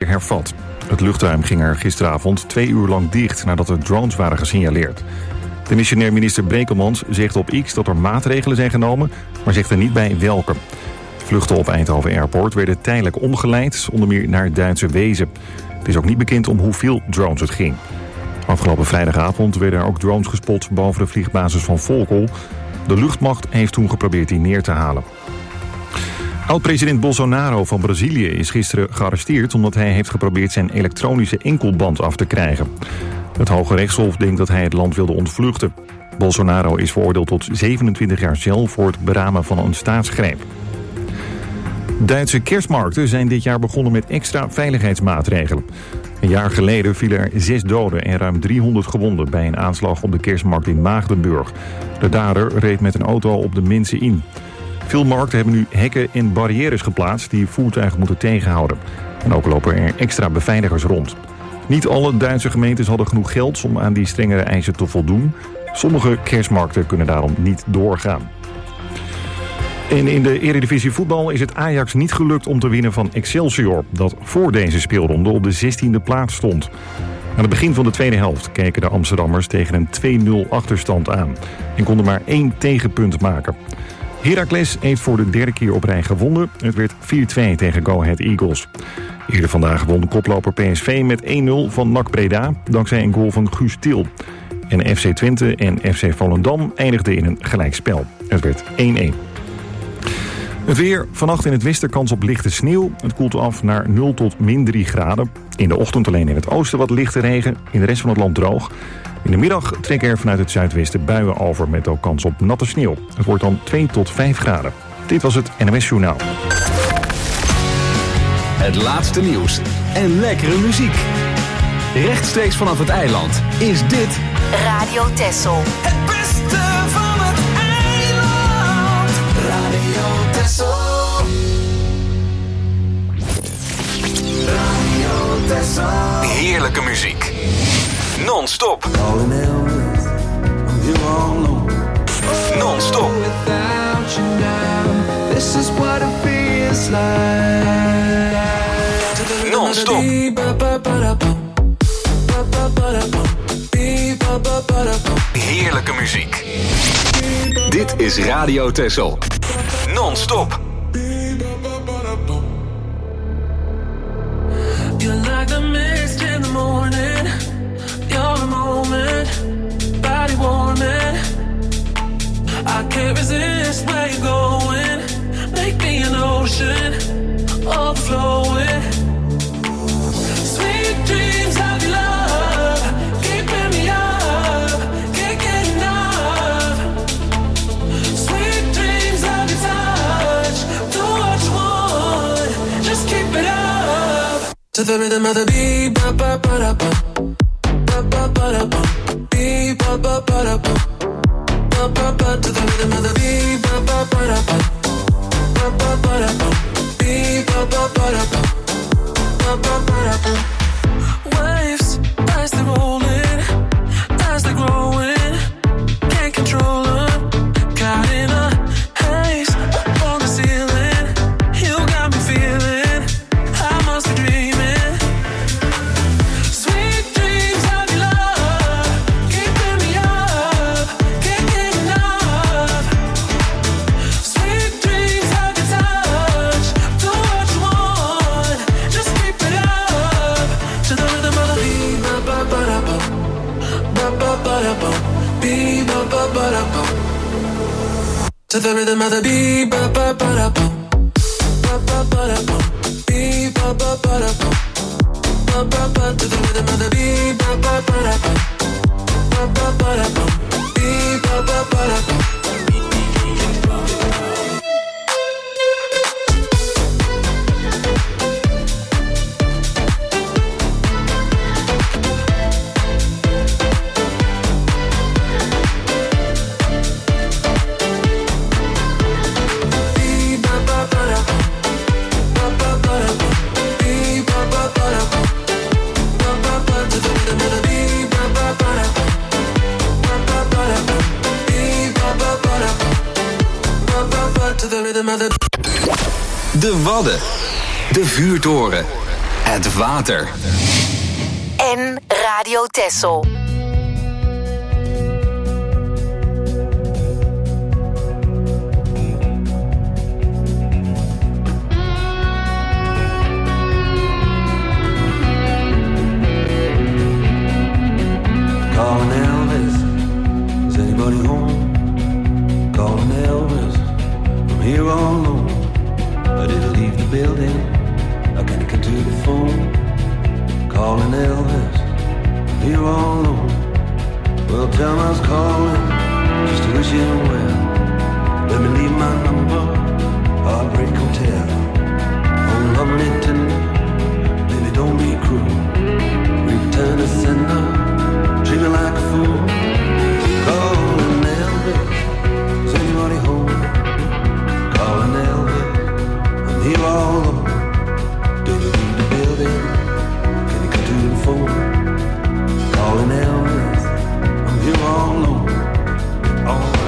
hervat. Het luchtruim ging er gisteravond 2 uur lang dicht nadat er drones waren gesignaleerd. De missionair minister Brekelmans zegt op X dat er maatregelen zijn genomen, maar zegt er niet bij welke. Vluchten op Eindhoven Airport werden tijdelijk omgeleid, onder meer naar Duitse Wezen. Het is ook niet bekend om hoeveel drones het ging. Afgelopen vrijdagavond werden er ook drones gespot boven de vliegbasis van Volkel. De luchtmacht heeft toen geprobeerd die neer te halen. Oud-president Bolsonaro van Brazilië is gisteren gearresteerd omdat hij heeft geprobeerd zijn elektronische enkelband af te krijgen. Het Hoge Rechtshof denkt dat hij het land wilde ontvluchten. Bolsonaro is veroordeeld tot 27 jaar cel voor het beramen van een staatsgreep. Duitse kerstmarkten zijn dit jaar begonnen met extra veiligheidsmaatregelen. Een jaar geleden vielen er 6 doden en ruim 300 gewonden bij een aanslag op de kerstmarkt in Maagdenburg. De dader reed met een auto op de mensen in. Veel markten hebben nu hekken en barrières geplaatst die voertuigen moeten tegenhouden. En ook lopen er extra beveiligers rond. Niet alle Duitse gemeentes hadden genoeg geld om aan die strengere eisen te voldoen. Sommige kerstmarkten kunnen daarom niet doorgaan. En in de Eredivisie voetbal is het Ajax niet gelukt om te winnen van Excelsior, dat voor deze speelronde op de 16e plaats stond. Aan het begin van de tweede helft keken de Amsterdammers tegen een 2-0 achterstand aan en konden maar 1 tegenpunt maken. Heracles heeft voor de 3e keer op rij gewonnen. Het werd 4-2 tegen Go Ahead Eagles. Eerder vandaag won koploper PSV met 1-0 van NAC Breda, dankzij een goal van Guus Til. En FC Twente en FC Volendam eindigden in een gelijkspel. Het werd 1-1. Het weer, vannacht in het westen kans op lichte sneeuw. Het koelt af naar 0 tot -3 graden. In de ochtend alleen in het oosten wat lichte regen. In de rest van het land droog. In de middag trekken er vanuit het zuidwesten buien over met ook kans op natte sneeuw. Het wordt dan 2 tot 5 graden. Dit was het NOS Journaal. Het laatste nieuws en lekkere muziek. Rechtstreeks vanaf het eiland is dit Radio Texel. Het beste van het eiland. Radio Texel. Radio Texel. heerlijke muziek. Non-stop. Non-stop. Non-stop. Heerlijke muziek. Dit is Radio Texel. Non-stop. You're like the mist in the morning. You're the moment, body warming. I can't resist where you're going. Make me an ocean, overflowing. Sweet dreams of your love, keeping me up, can't get enough. Sweet dreams of your touch, do what you want, just keep it up. To the rhythm of the beat, ba ba ba da ba, ba ba ba da ba, beat ba ba ba da ba, ba ba ba. To the rhythm of the beat, ba ba ba da ba, ba ba ba da ba, beat ba ba ba da ba, ba ba ba da ba. Waves as they're rolling, as they're growing, can't control them. Caught in a haze up on the ceiling, you got me feeling I must be dreaming. Sweet dreams of your love, keeping me up, can't get enough. Sweet dreams of your touch, do what you want, just keep it up. To the rhythm of the beat, ba ba ba da ba, ba ba ba da ba, beat ba ba ba da ba. To the rhythm of the beat, ba ba ba da ba, ba ba ba da ba, beat ba ba ba da ba, ba ba ba. To the rhythm of the beat, ba ba ba da ba, ba ba ba da ba, beat ba ba ba da ba. De Wadden. De Vuurtoren. Het water. En Radio Texel. Calling Elvis, is anybody home? Calling Elvis, I'm here all alone. I didn't leave the building, I can't get to the phone. Calling Elvis, I'm here all alone. Well, tell him I was calling, just to wish him well. Let me leave my number, Heartbreak Hotel. Oh, lovely tender, baby don't be cruel. Return to sender, treat me like a fool. Calling Elvis, is anybody home? Calling Elvis, I'm here all alone. Do you leave the building? Can you come to the phone? Calling Elvis, I'm here all alone. All right.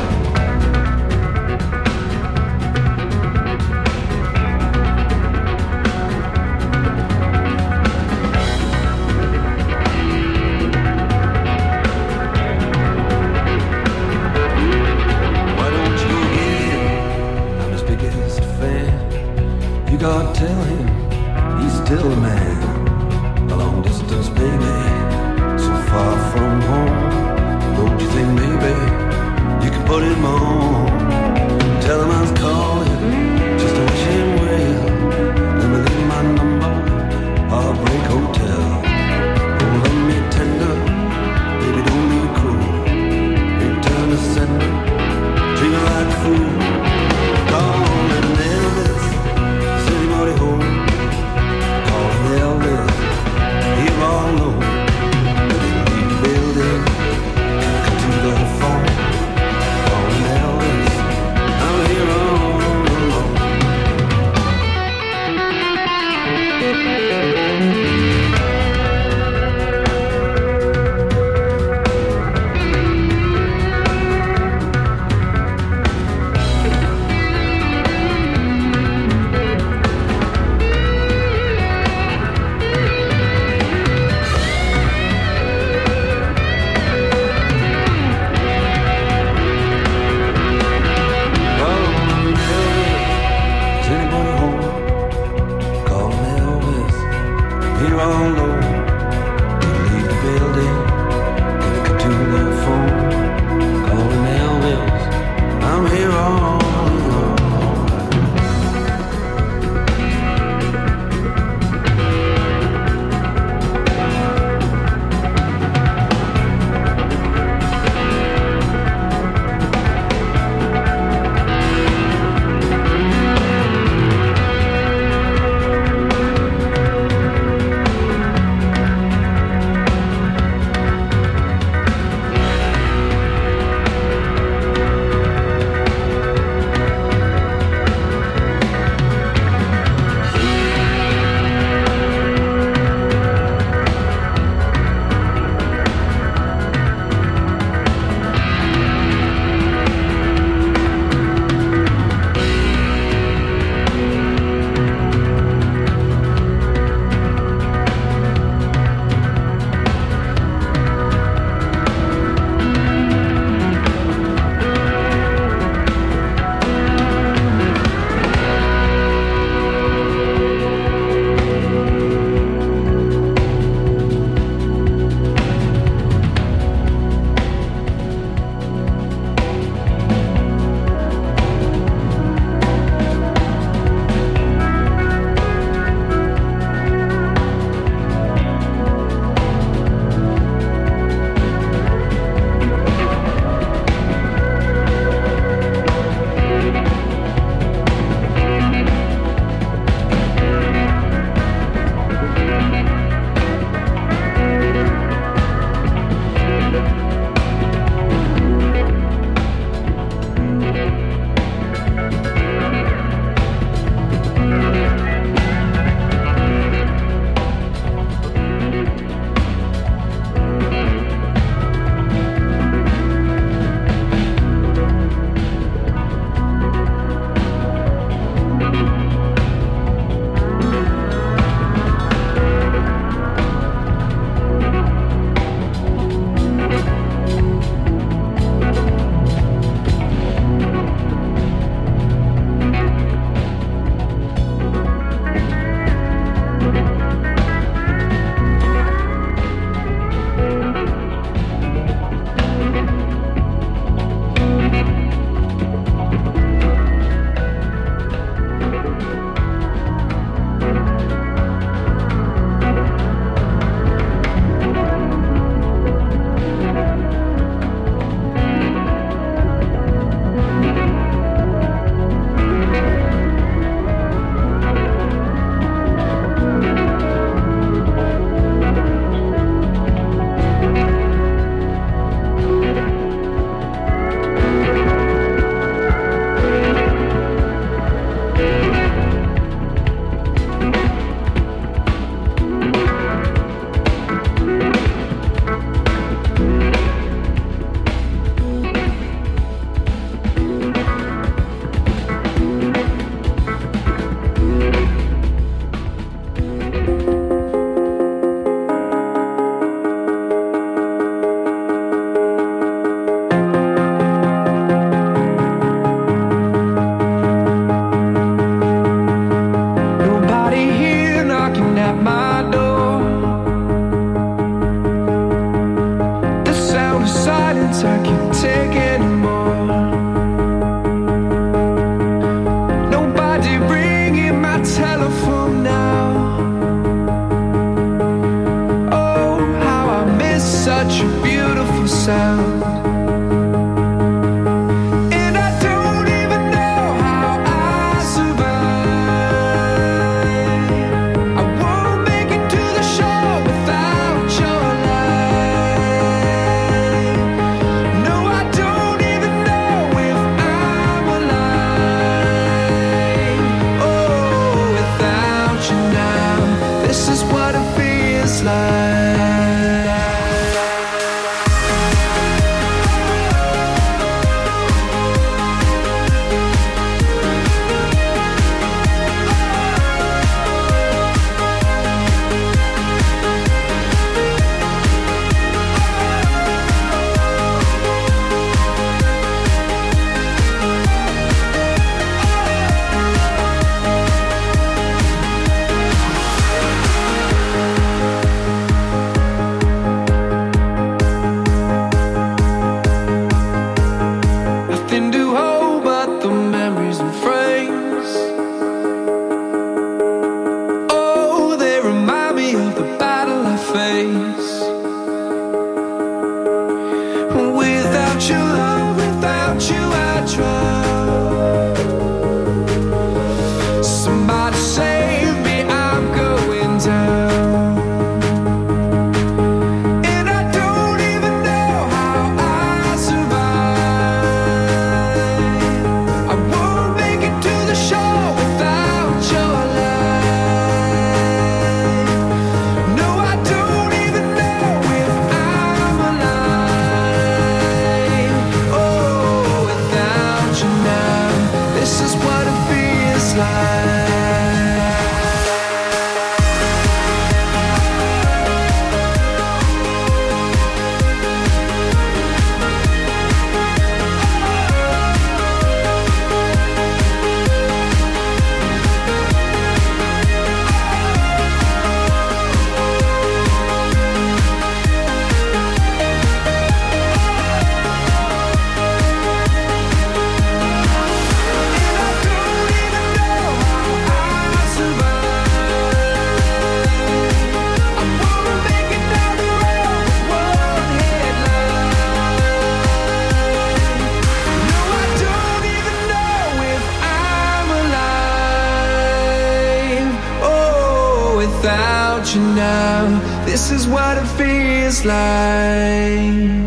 God, tell him he's still a man. A long distance baby, so far from home. Don't you think maybe you can put him on? Tell him I was calling just to wish him well. Let me leave my number, Heartbreak Hotel. Oh, love me tender, baby don't be cruel. Return to sender, treat me like a fool. Calling Elvis, anybody home? Calling Elvis, here all alone. Leave the building, come to the phone. Calling Elvis, I'm here all alone. sound. And I don't even know how I survive. I won't make it to the shore without your light. No, I don't even know if I'm alive. Oh, without you now, this is what it feels like. Nothing to hold but the memories and frames. Oh, they remind me of the battle I face. Without your love, without you I drown. Somebody save me, I'm going down. And I don't even know how I survive. I won't make it to the shore without your light. No, I don't even know if I'm alive. Oh, without you now, this is what it feels like. Without you now, this is what it feels like.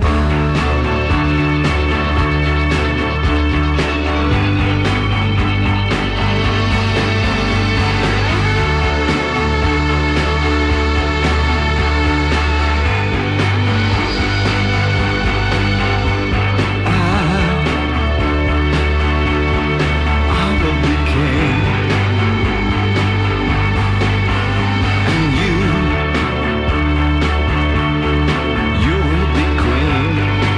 I will be king. You will be queen.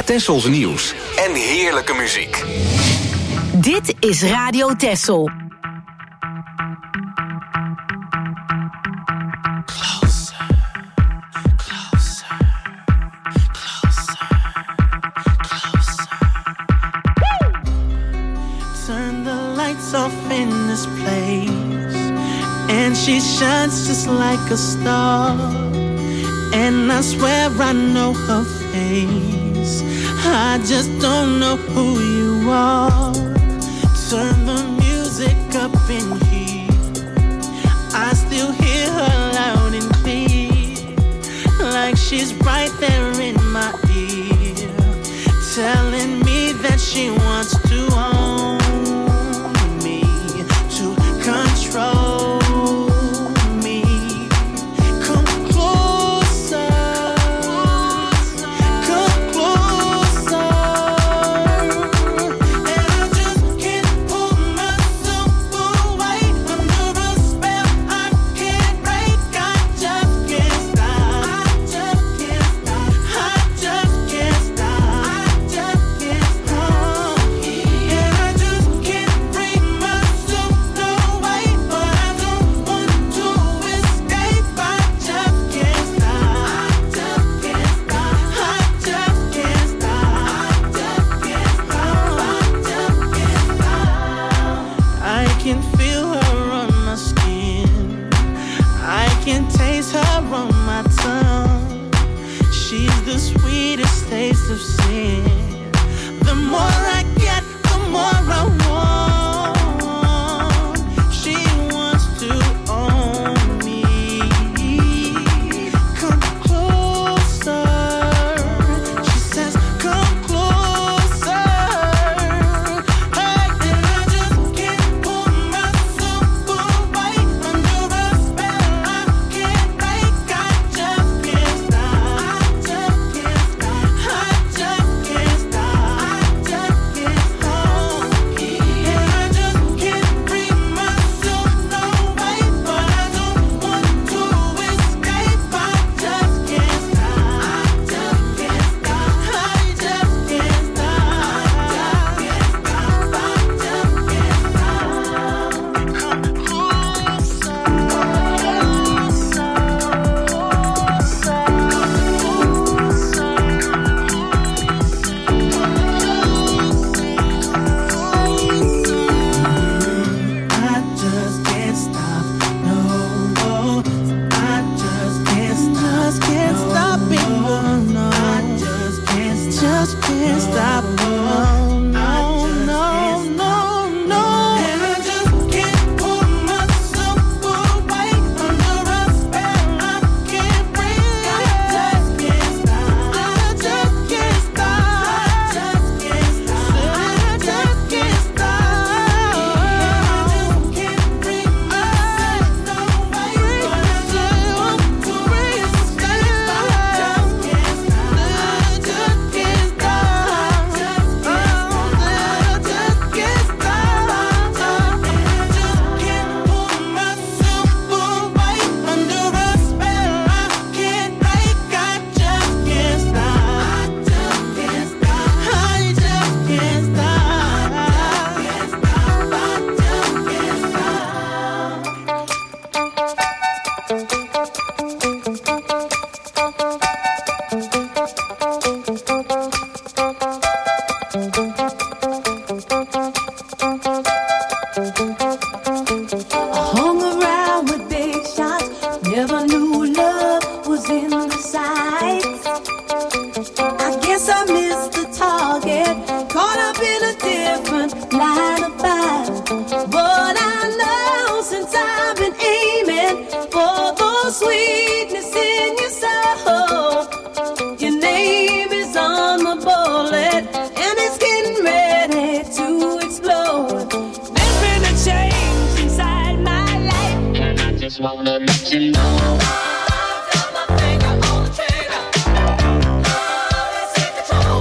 Tessels nieuws en heerlijke muziek. Dit is Radio Tessel. Turn the lights off in this place, and she shines just like a star. And I swear I know her face, I just don't know who you are. Turn the music up in here, I still hear her loud and clear, like she's right there in my ear, telling me that she wants to own me, to control me. Come closer, come closer. And I just can't pull myself away under a spell I can't break. I just can't stop. I just can't stop. I just can't stop. I just can't stop. And I just can't bring myself away, but I don't want to escape. I just can't stop. I just can't stop. I just can't stop. I can feel her on my skin, I can taste her on my tongue. She's the sweetest taste of sin. The more I get, the more I want. She wants to own me. Come closer. She says, come closer. Hey, and I just can't pull myself away under a spell I can't break. I just can't stop. I just can't stop. I just can't stop. I just can't stop. And I just can't bring myself away, but I don't want to escape. I just can't stop. I just can't stop. I just can't stop. No, I just can't stop. Can't stop it. No, I just can't stop. No, no. And I just can't pull myself away under a spell I can't break. I just can't stop. I just can't stop. I just can't stop. I just can't stop. And I just can't bring myself away, but I just want to escape. I just can't stop. I just can't stop. I just can't stop. And I just can't pull myself away under a spell I can't break. I just can't stop. I just can't stop. I just can't stop. I just can't stop. Hung around with big shots, never knew love was in the sights. I guess I missed the target, caught up in a different line of fire. But I know since I've been aiming for the sweetness in your soul, your name is on the bullet and it's getting ready to explode. There's been a change inside my life, and I just wanna let you know. Got my finger on the trigger. Let's take control.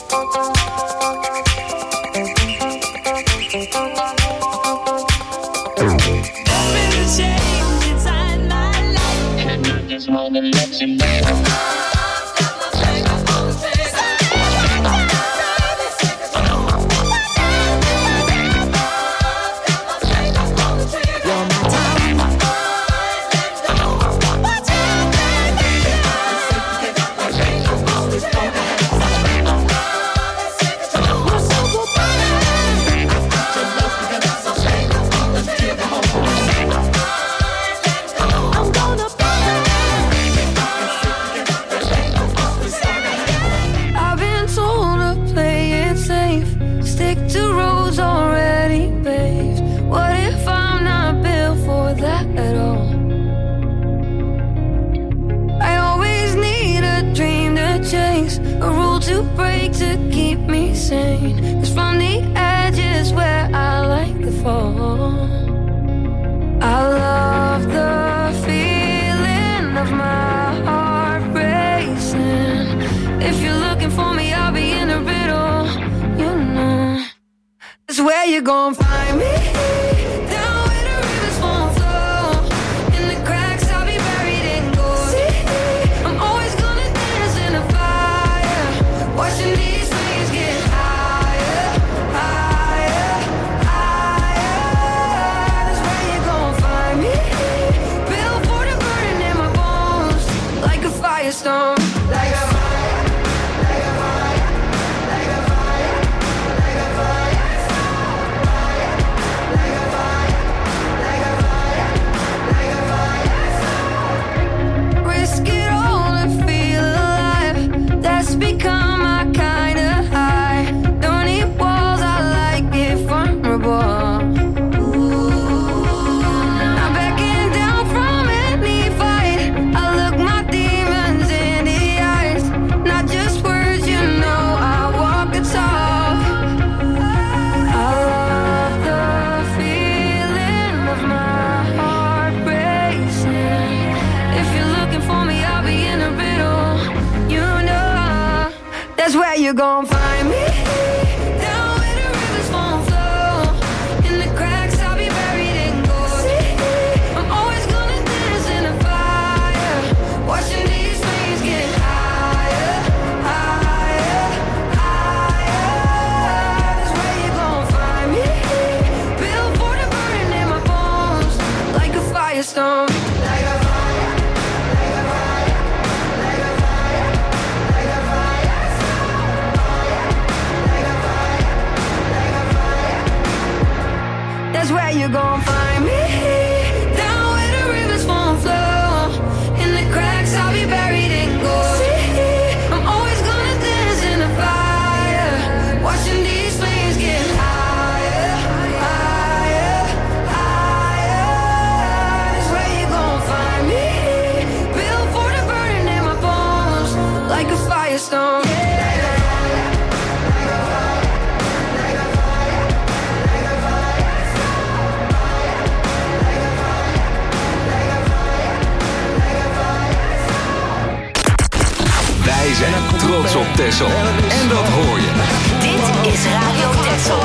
Trots op Texel. En dat hoor je. Dit is Radio Texel.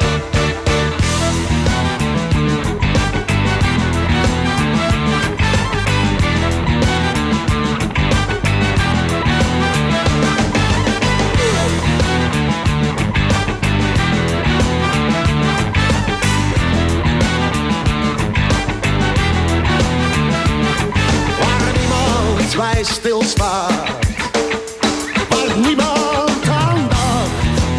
Waar niemand iets bij stilstaat. Niemand aandacht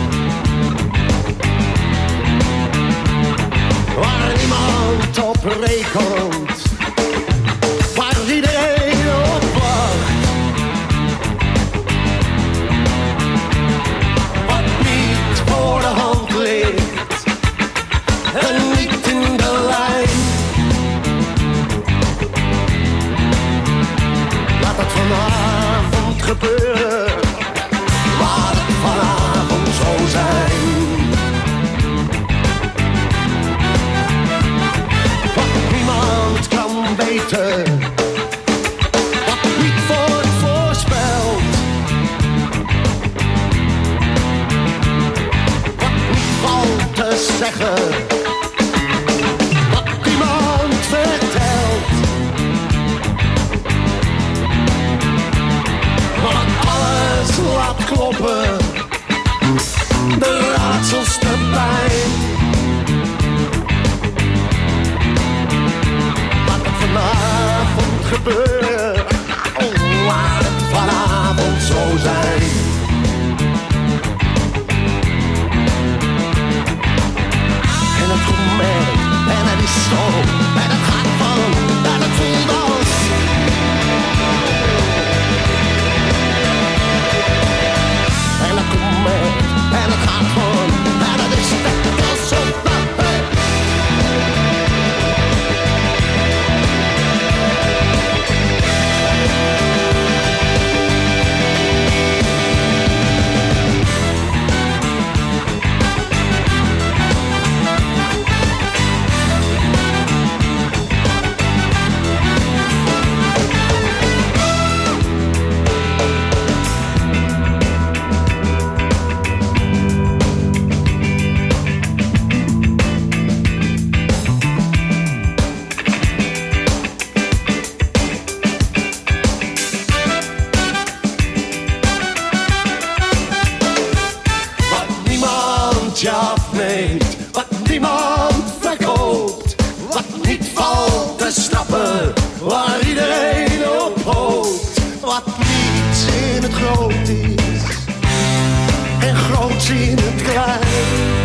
niemand je afneemt, wat niemand verkoopt, wat niet valt te stappen, waar iedereen op hoopt, wat niet in het groot is en groot in het klein.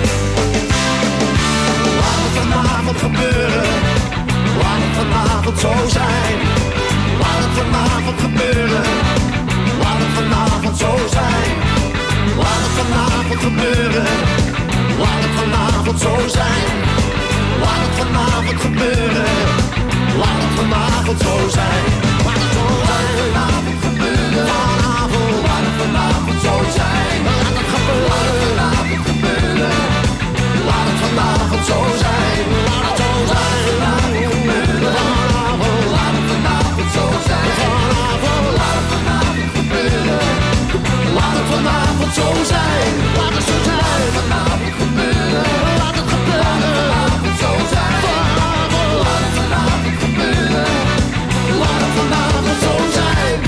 Laat het vanavond gebeuren, laat het vanavond zo zijn. Laat het vanavond gebeuren, laat het vanavond zo zijn. Laat het vanavond gebeuren, laat het vanavond zo zijn. Laat het vanavond gebeuren, laat het vanavond zo zijn. Laat het zo zijn, vanavond gebeuren, vanavond. Laat het vanavond zo zijn. Laat het gebeuren, laat het vanavond gebeuren. Laat het vanavond zo zijn. Laat het zo zijn, vanavond gebeuren, vanavond. Laat het vanavond zo zijn. Vanavond, laat het vanavond gebeuren. Laat het vanavond zo zijn. Laat het zo zijn. Vanavond gebeuren. Laat het gebeuren. Vanavond zo zijn. Vanavond. Laat het vanavond gebeuren. Laat het vanavond zo zijn.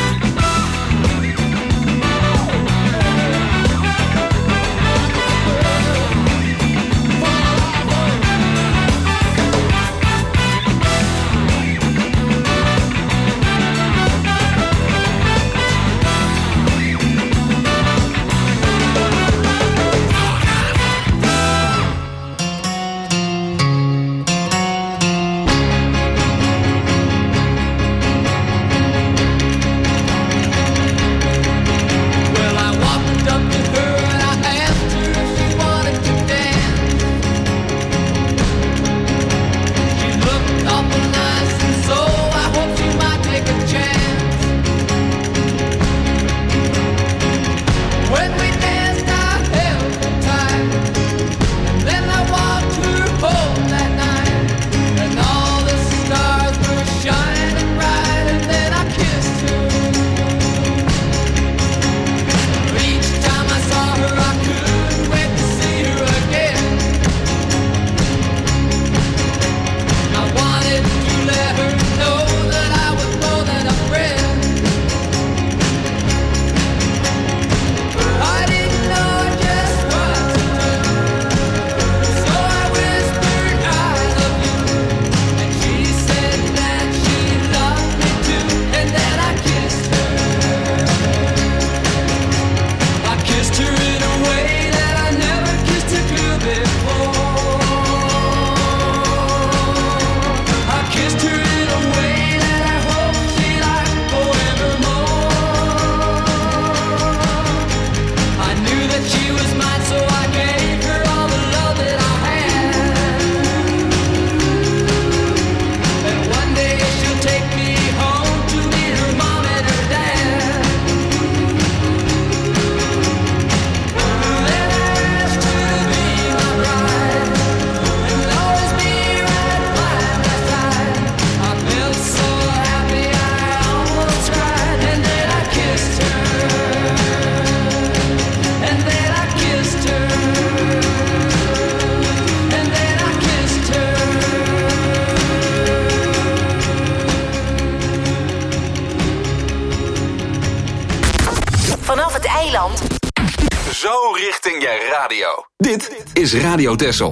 Zo richting je radio. Dit is Radio Texel.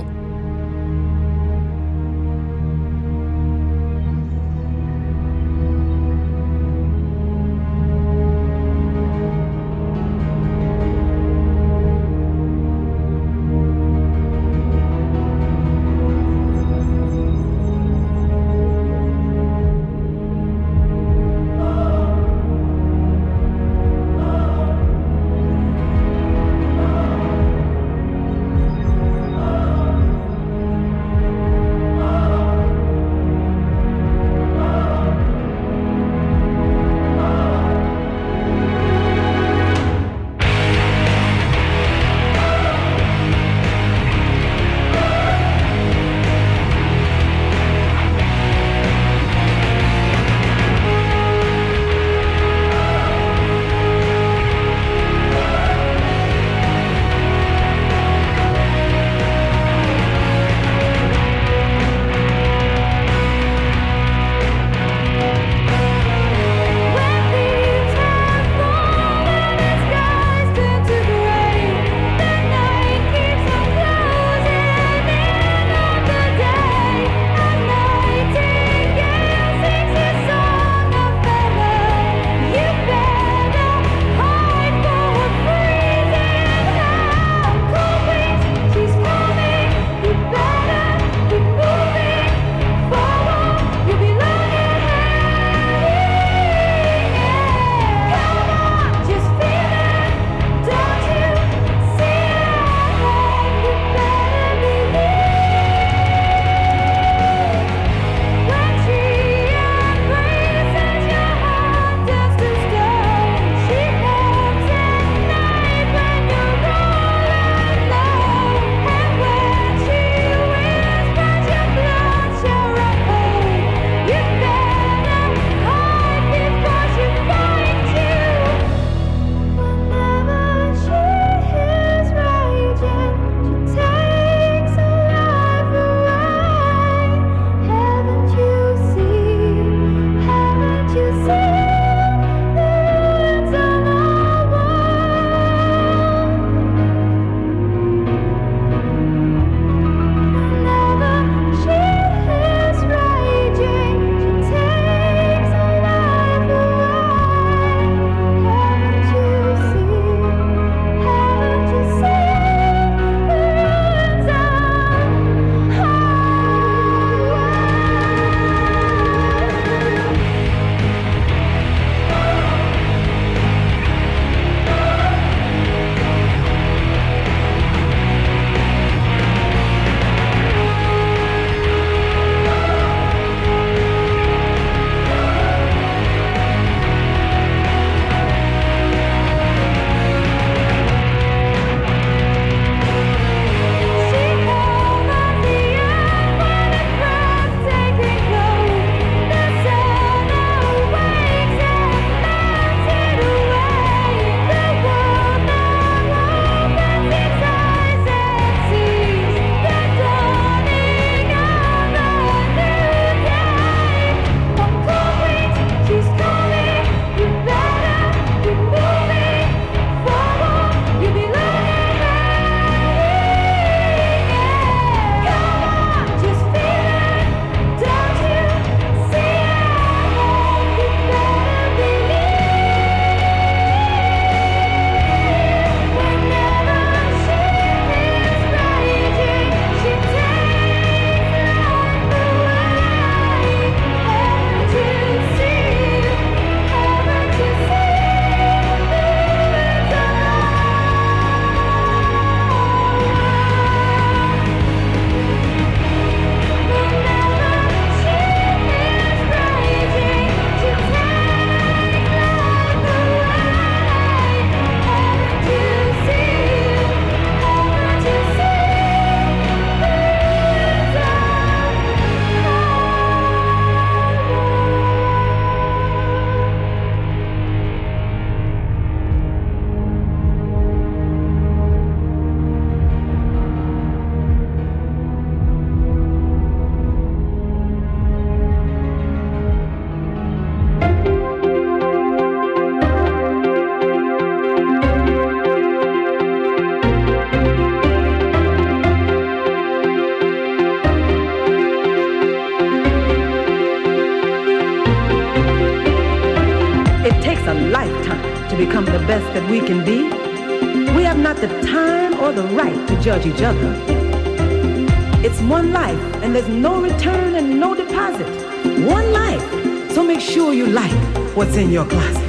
become the best that we can be, we have not the time or the right to judge each other. It's one life, and there's no return and no deposit. One life, so make sure you like what's in your closet.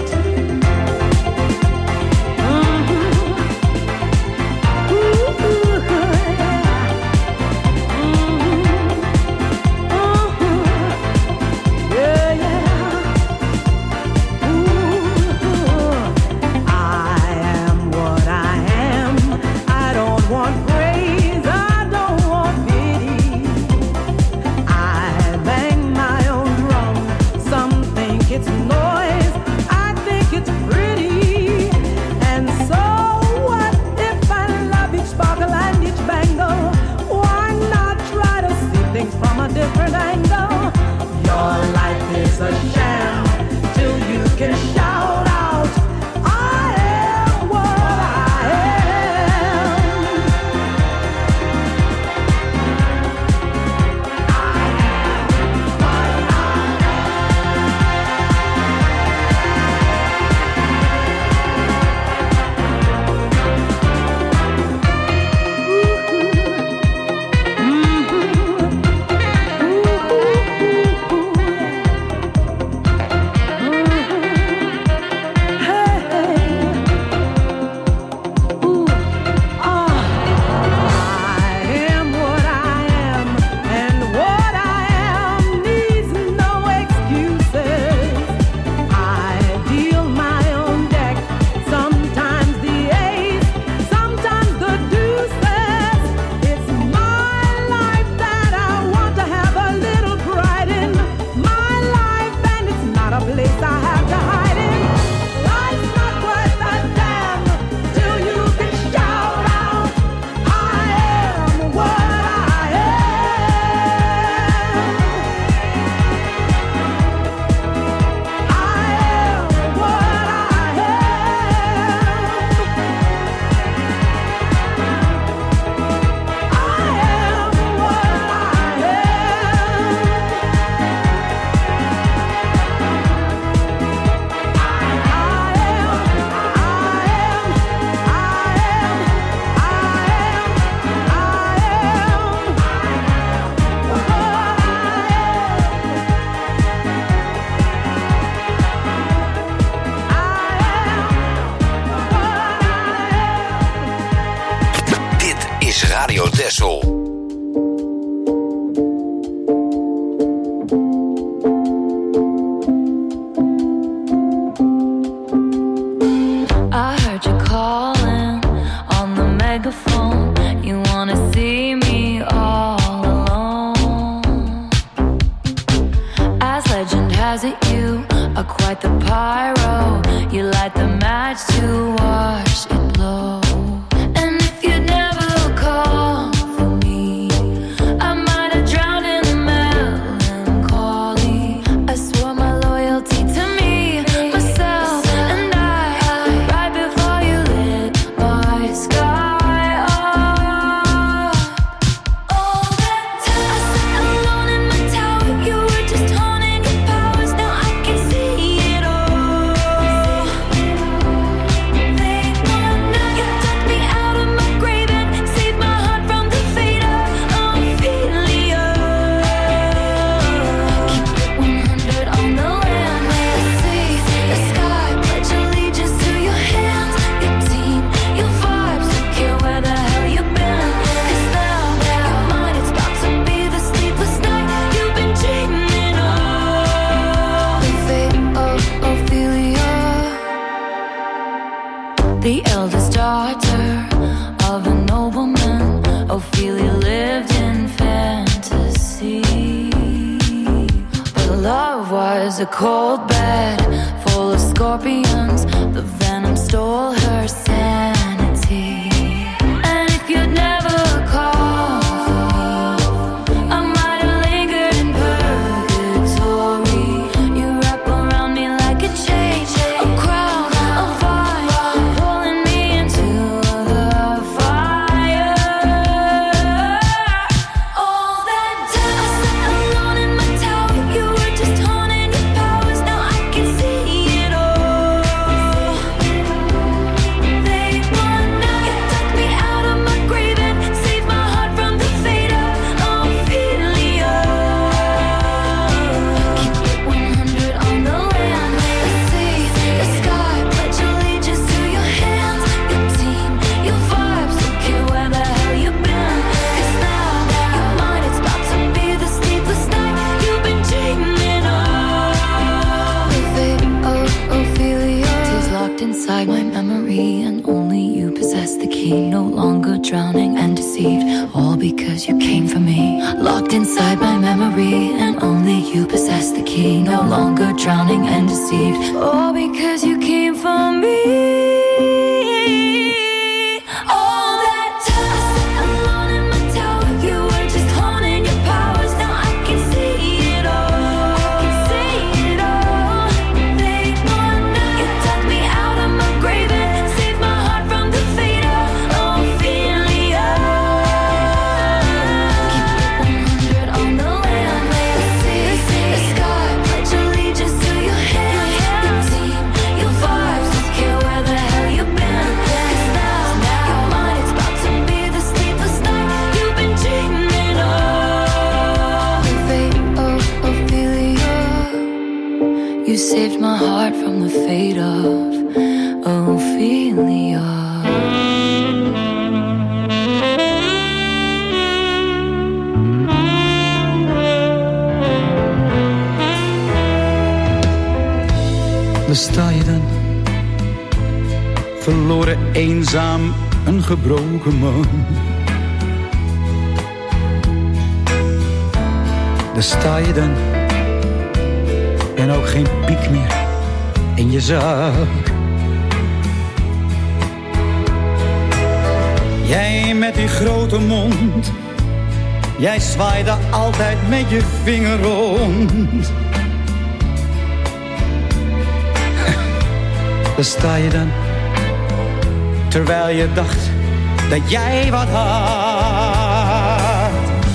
A cold bed full of scorpions. The venom stole her sanity. And if you'd never call for me, I might have lingered in purgatory. You wrap around me like a chain, a crown, a vine, pulling me into the fire. All that time I sat alone in my tower, you were just haunting. Now I can see it all. deceived, all because you came for me. Locked inside my memory, and only you possess the key. No longer drowning and deceived, all because you came for me. Saved my heart from the fate of Ophelia. Daar sta je dan, verloren, eenzaam, een gebroken man. Daar sta je dan, en ook geen piek meer in je zak. Jij met die grote mond, jij zwaaide altijd met je vinger rond. Daar sta je dan, terwijl je dacht dat jij wat had.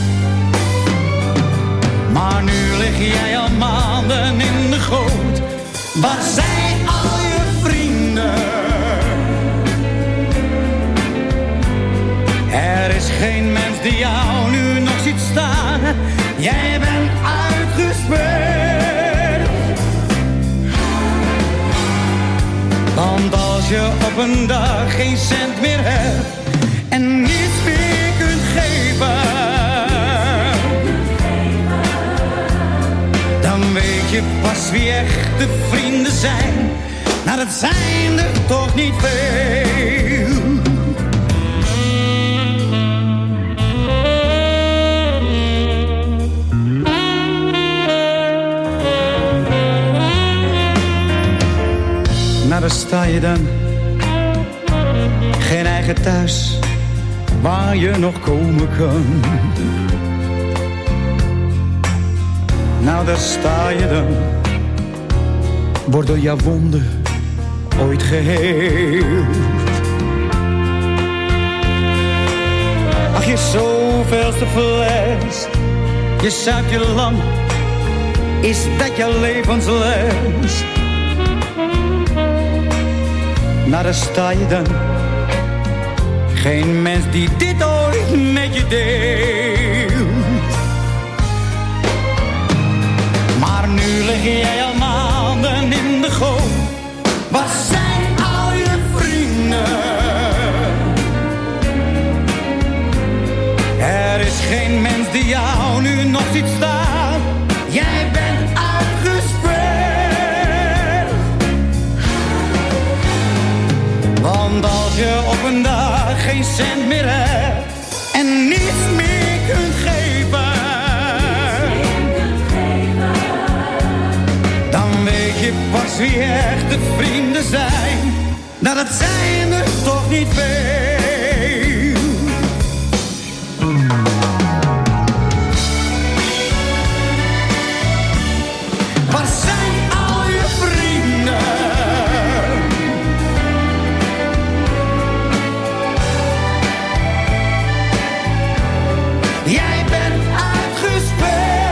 Maar nu lig jij al maanden in de goot. Waar zijn al je vrienden? Er is geen mens die jou nu nog ziet staan. Jij bent uitgespeeld. Want als je op een dag geen cent meer hebt en niets meer kunt geven, dan weet je pas wie echte vrienden zijn. Nou, dat zijn er toch niet veel. Nou, daar sta je dan. Geen eigen thuis waar je nog komen kan. Nou, daar sta je dan. Wordt door jouw wonden ooit geheeld. Ach, je zoveelste fles. Je zuipt je lam. Is dat jouw levensles? Nou, daar sta je dan. Geen mens die dit ooit met je deelt. Maar nu lig jij al maanden in de goot. Waar zijn al je vrienden? Er is geen mens die jou nu nog ziet staan. Jij bent uitgespeeld. Want als je op een dag geen cent meer hebt en niets meer kunt geven, dan weet je pas wie echte vrienden zijn. Nou, dat zijn er toch niet veel. Waar zijn al je vrienden? Jij bent uitgespeeld.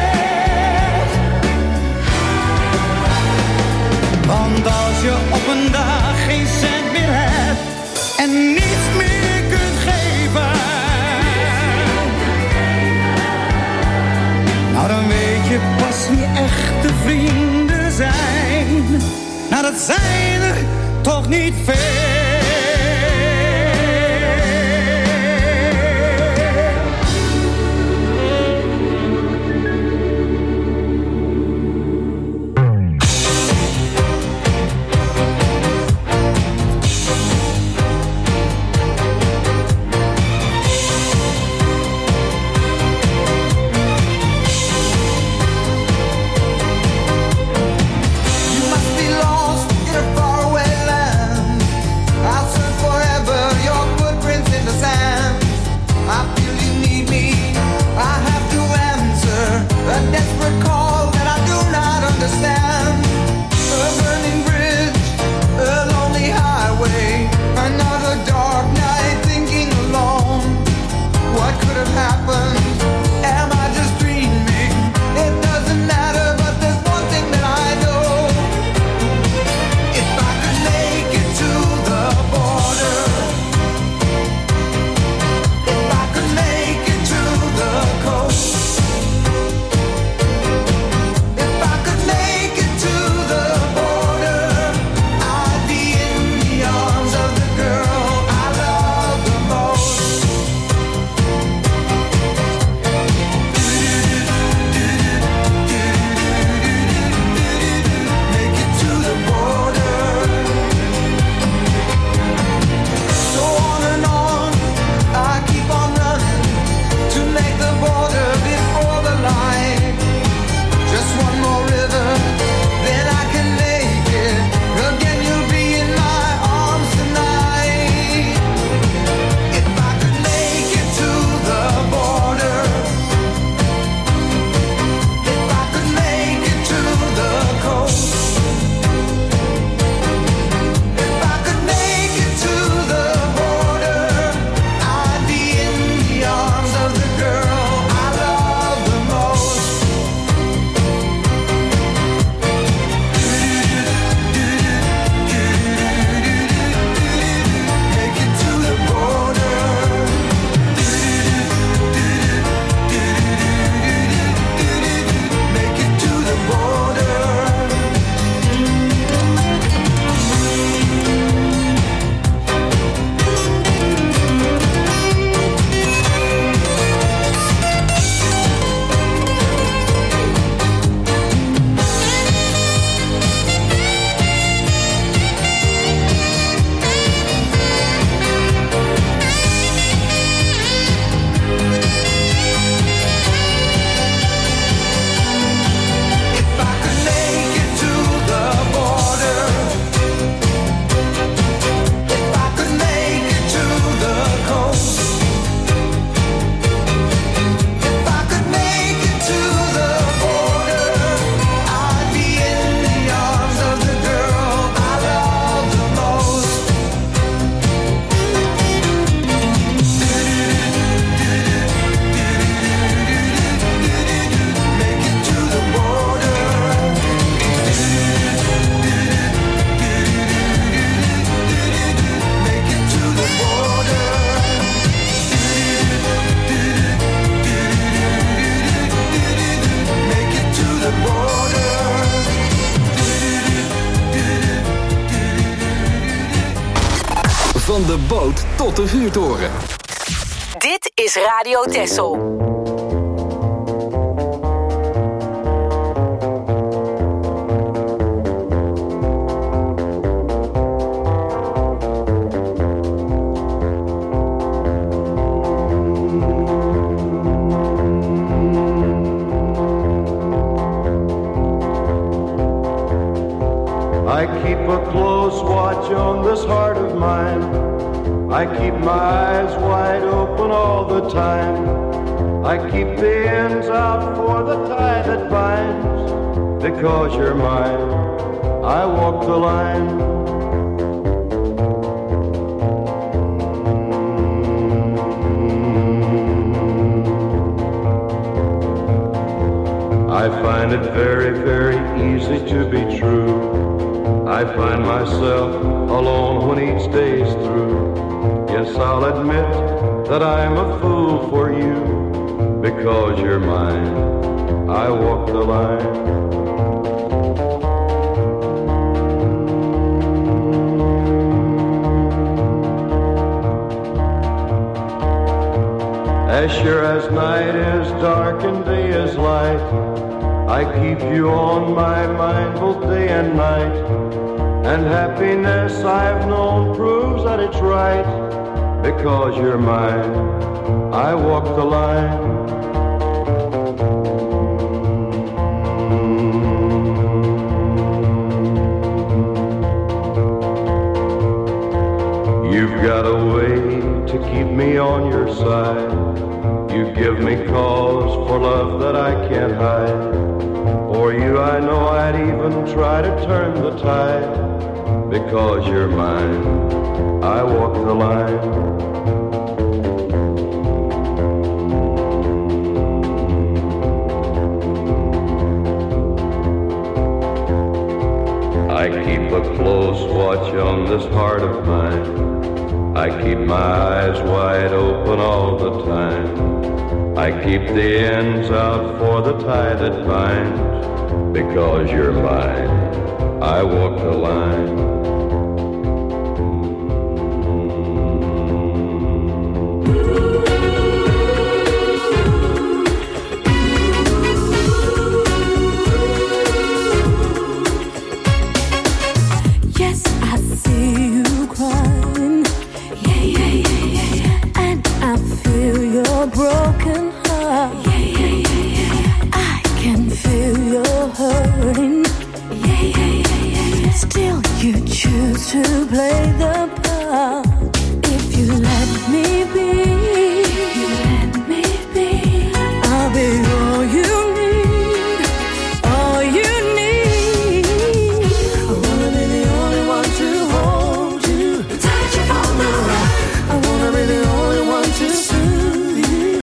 Want als je op een dag geen cent meer hebt en niets meer kunt geven, nou, dan weet je pas wie echte vrienden zijn. Nou, dat zijn er toch niet veel. have happened? Am I just dreaming? It doesn't matter, but there's one thing that I know. If I could make it to the border, if I could make it to the coast, if I could make it to the border, I'd be in the arms of the girl I love the most. Make it to the border. So on and on, I keep on running to make the border before the line. Just one more river, then I can make it. Again, you'll be in my arms tonight. If I could make it to the border, if I could make it to the coast, if I could make it to the border, I'd be in the arms of the girl I love the most. Make it to the border. Make it to the border. If I could make it to the border, if I could make it to the coast, if I could make it to the border, I'd be in the arms of the girl I love the most. Make it to the border. Make it to the border. Make it to the border. Van de boot tot de vuurtoren. Dit is Radio Texel. I keep a close watch on this heart of mine. I keep my eyes wide open all the time. I keep the ends out for the tie that binds. Because you're mine, I walk the line. I find it very, very easy to be true. I find myself alone when each day's through. Yes, I'll admit that I'm a fool for you. Because you're mine, I walk the line. As sure as night is dark and day is light, I keep you on my mind both day and night. And happiness I've known proves that it's right. Because you're mine, I walk the line. You've got a way to keep me on your side. You give me cause for love that I can't hide. For you I know I'd even try to turn the tide. Because you're mine, I walk the line. my eyes wide open all the time. I keep the ends out for the tie that binds. Because you're mine, I walk the line. Broken heart. I can feel your hurting. Still you choose to play the